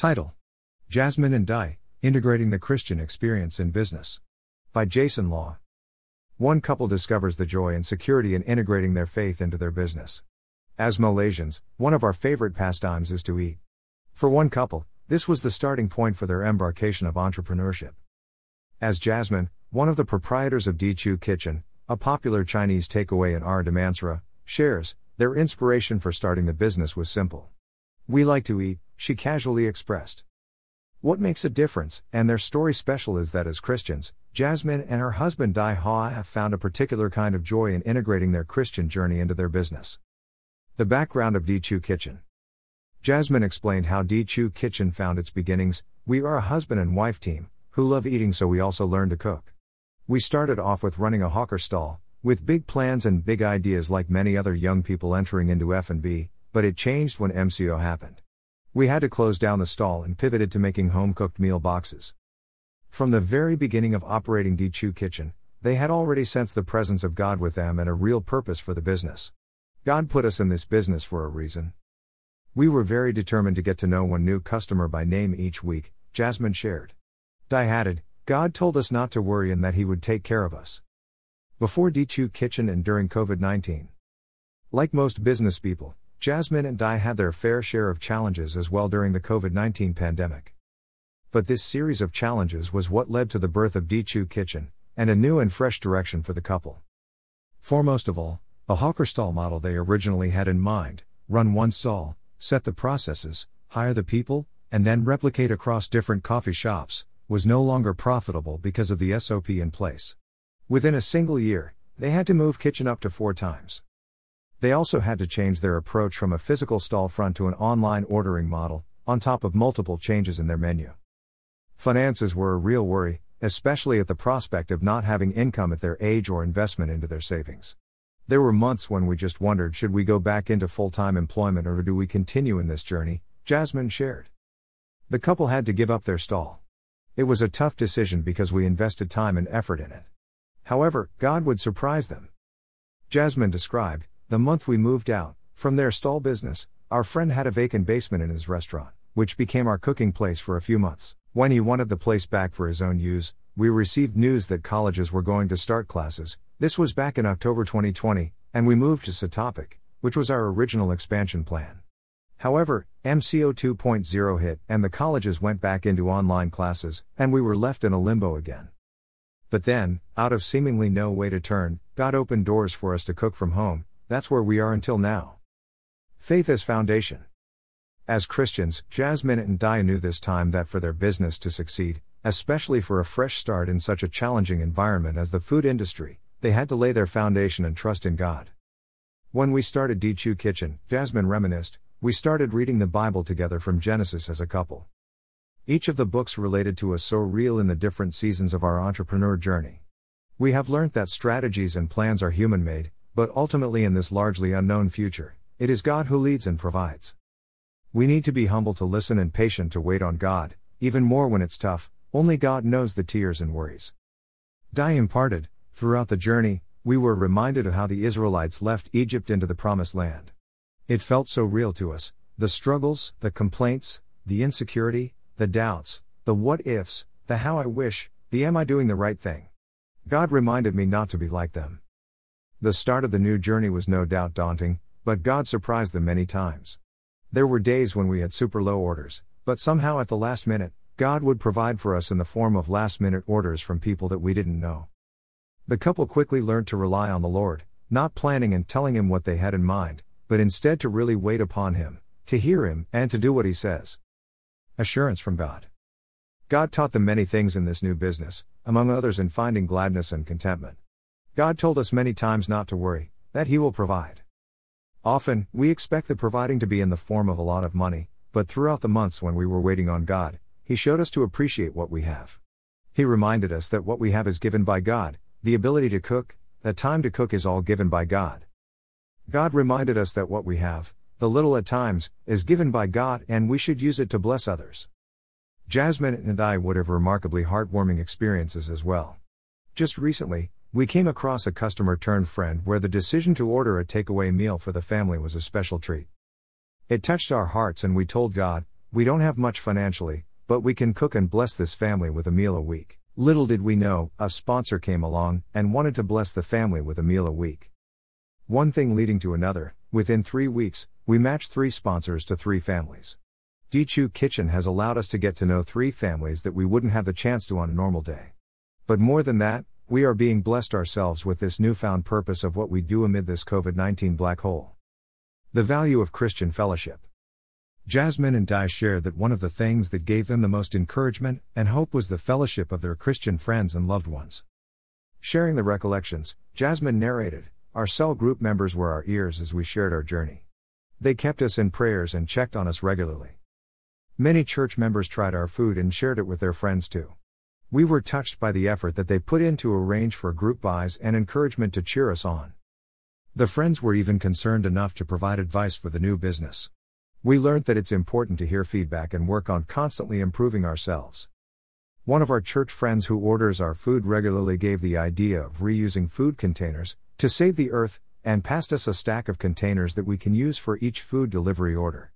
Title: Jasmine and Dai, Integrating the Christian Experience in Business. By Jason Law. One couple discovers the joy and security in integrating their faith into their business. As Malaysians, one of our favorite pastimes is to eat. For one couple, this was the starting point for their embarkation of entrepreneurship. As Jasmine, one of the proprietors of Di Chu Kitchen, a popular Chinese takeaway in Damansara, shares, their inspiration for starting the business was simple. "We like to eat," she casually expressed. What makes a difference, and their story special, is that as Christians, Jasmine and her husband Dai Hoa have found a particular kind of joy in integrating their Christian journey into their business. The background of Di Chu Kitchen. Jasmine explained how Di Chu Kitchen found its beginnings. "We are a husband and wife team, who love eating, so we also learn to cook. We started off with running a hawker stall, with big plans and big ideas like many other young people entering into F&B, but it changed when MCO happened. We had to close down the stall and pivoted to making home-cooked meal boxes." From the very beginning of operating Di Chu Kitchen, they had already sensed the presence of God with them and a real purpose for the business. "God put us in this business for a reason. We were very determined to get to know one new customer by name each week," Jasmine shared. Dai added, "God told us not to worry and that He would take care of us." Before Di Chu Kitchen and during COVID-19. Like most business people, Jasmine and Dai had their fair share of challenges as well during the COVID-19 pandemic. But this series of challenges was what led to the birth of Di Chu Kitchen, and a new and fresh direction for the couple. Foremost of all, the hawker stall model they originally had in mind: run one stall, set the processes, hire the people, and then replicate across different coffee shops, was no longer profitable because of the SOP in place. Within a single year, they had to move kitchen up to 4 times. They also had to change their approach from a physical stall front to an online ordering model, on top of multiple changes in their menu. Finances were a real worry, especially at the prospect of not having income at their age or investment into their savings. There were months when we just wondered, should we go back into full-time employment or do we continue in this journey, Jasmine shared. The couple had to give up their stall. It was a tough decision because we invested time and effort in it. However, God would surprise them. Jasmine described, "The month we moved out from their stall business, our friend had a vacant basement in his restaurant, which became our cooking place for a few months. When he wanted the place back for his own use, we received news that colleges were going to start classes. This was back in October 2020, and we moved to Setopek, which was our original expansion plan. However, MCO 2.0 hit, and the colleges went back into online classes, and we were left in a limbo again. But then, out of seemingly no way to turn, God opened doors for us to cook from home. That's where we are until now." Faith as foundation. As Christians, Jasmine and Dai knew this time that for their business to succeed, especially for a fresh start in such a challenging environment as the food industry, they had to lay their foundation and trust in God. "When we started Di Chu Kitchen," Jasmine reminisced, "we started reading the Bible together from Genesis as a couple. Each of the books related to us so real in the different seasons of our entrepreneur journey. We have learnt that strategies and plans are human-made, but ultimately in this largely unknown future, it is God who leads and provides. We need to be humble to listen and patient to wait on God, even more when it's tough. Only God knows the tears and worries." Dai imparted, "Throughout the journey, we were reminded of how the Israelites left Egypt into the Promised Land. It felt so real to us, the struggles, the complaints, the insecurity, the doubts, the what-ifs, the how I wish, the am I doing the right thing. God reminded me not to be like them." The start of the new journey was no doubt daunting, but God surprised them many times. There were days when we had super low orders, but somehow at the last minute, God would provide for us in the form of last-minute orders from people that we didn't know. The couple quickly learned to rely on the Lord, not planning and telling Him what they had in mind, but instead to really wait upon Him, to hear Him, and to do what He says. Assurance from God. God taught them many things in this new business, among others in finding gladness and contentment. God told us many times not to worry, that He will provide. Often, we expect the providing to be in the form of a lot of money, but throughout the months when we were waiting on God, He showed us to appreciate what we have. He reminded us that what we have is given by God, the ability to cook, the time to cook is all given by God. God reminded us that what we have, the little at times, is given by God and we should use it to bless others. Jasmine and I would have remarkably heartwarming experiences as well. Just recently, we came across a customer-turned-friend where the decision to order a takeaway meal for the family was a special treat. It touched our hearts and we told God, We don't have much financially, but we can cook and bless this family with a meal a week. Little did we know, a sponsor came along and wanted to bless the family with a meal a week. One thing leading to another, within 3 weeks, we matched 3 sponsors to 3 families. Dichu Kitchen has allowed us to get to know 3 families that we wouldn't have the chance to on a normal day. But more than that, we are being blessed ourselves with this newfound purpose of what we do amid this COVID-19 black hole. The value of Christian fellowship. Jasmine and Di shared that one of the things that gave them the most encouragement and hope was the fellowship of their Christian friends and loved ones. Sharing the recollections, Jasmine narrated, "Our cell group members were our ears as we shared our journey. They kept us in prayers and checked on us regularly. Many church members tried our food and shared it with their friends too. We were touched by the effort that they put in to arrange for group buys and encouragement to cheer us on. The friends were even concerned enough to provide advice for the new business. We learned that it's important to hear feedback and work on constantly improving ourselves." One of our church friends who orders our food regularly gave the idea of reusing food containers to save the earth, and passed us a stack of containers that we can use for each food delivery order.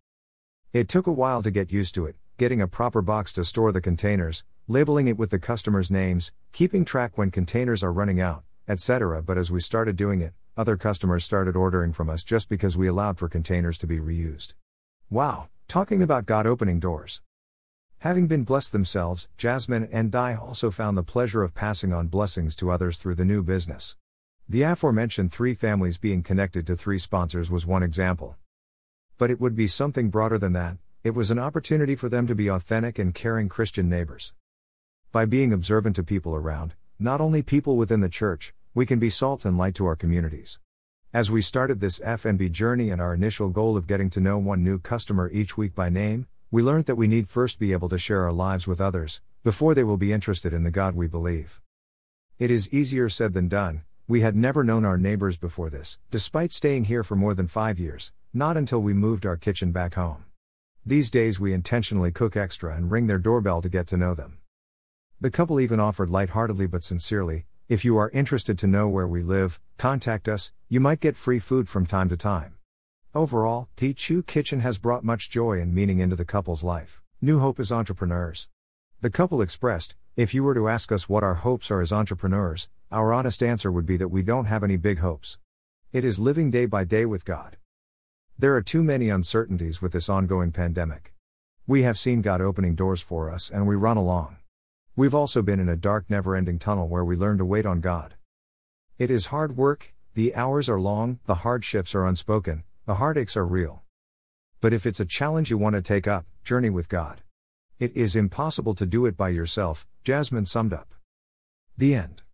It took a while to get used to it, getting a proper box to store the containers, labeling it with the customers' names, keeping track when containers are running out, etc. But as we started doing it, other customers started ordering from us just because we allowed for containers to be reused. Wow, talking about God opening doors. Having been blessed themselves, Jasmine and Di also found the pleasure of passing on blessings to others through the new business. The aforementioned 3 families being connected to 3 sponsors was one example. But it would be something broader than that. It was an opportunity for them to be authentic and caring Christian neighbors. By being observant to people around, not only people within the church, we can be salt and light to our communities. As we started this F&B journey and our initial goal of getting to know one new customer each week by name, we learned that we need first be able to share our lives with others, before they will be interested in the God we believe. It is easier said than done. We had never known our neighbors before this, despite staying here for more than 5 years, not until we moved our kitchen back home. These days we intentionally cook extra and ring their doorbell to get to know them. The couple even offered lightheartedly but sincerely, "If you are interested to know where we live, contact us, you might get free food from time to time." Overall, Dichu Kitchen has brought much joy and meaning into the couple's life. New hope as entrepreneurs. The couple expressed, "If you were to ask us what our hopes are as entrepreneurs, our honest answer would be that we don't have any big hopes. It is living day by day with God. There are too many uncertainties with this ongoing pandemic. We have seen God opening doors for us and we run along. We've also been in a dark never-ending tunnel where we learn to wait on God. It is hard work, the hours are long, the hardships are unspoken, the heartaches are real. But if it's a challenge you want to take up, journey with God. It is impossible to do it by yourself," Jasmine summed up. The end.